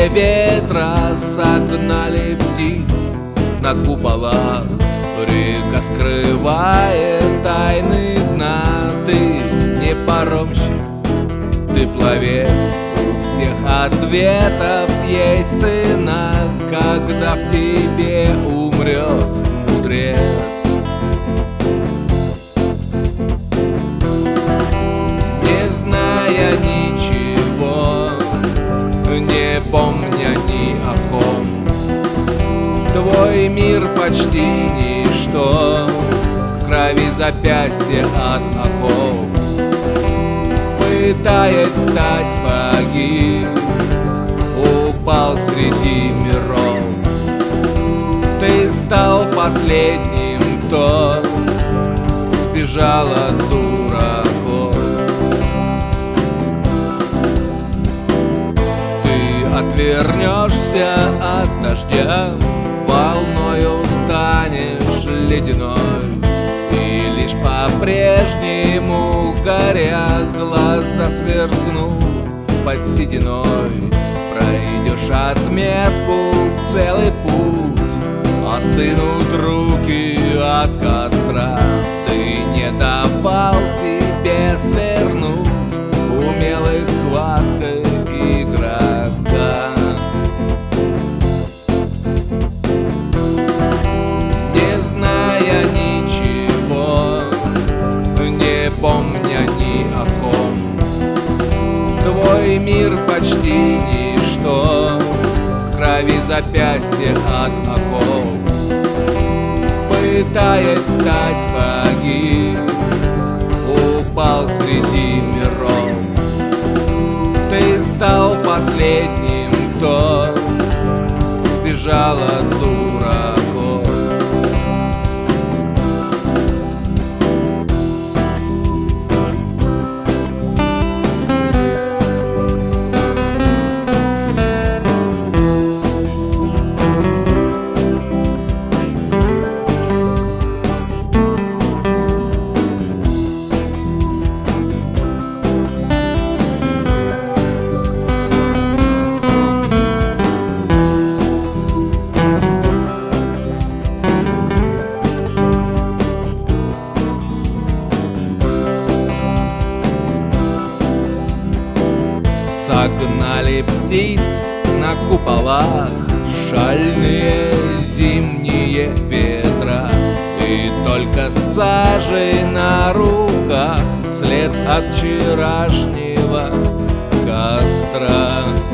зимние ветра согнали птиц на куполах. Река скрывает тайны дна. Ты не паромщик, ты пловец. У всех ответов есть цена, когда в тебе умрет мудрец. Не зная ничего, не помня ни о ком, твой мир почти ничто, в крови запястья от оков. Пытаясь стать погиб, упал среди миров. Ты стал последним, кто сбежал от дураков. Ты отвернешься от дождя, волною станешь ледяной, и лишь по-прежнему горя глаза сверкнут под сединой. Пройдешь отметку в целый путь, остынут руки от костра. Ты не давал себе свернуть умелой хваткой игрока. Не зная ничего, не помня ни о ком, твой мир почти ничто, в крови запястья от оков. Пытаясь стать погиб, упал среди миров. Ты стал последним, кто сбежал от дураков. Согнали птиц на куполах шальные зимние ветра, и только сажей на руках след от вчерашнего костра.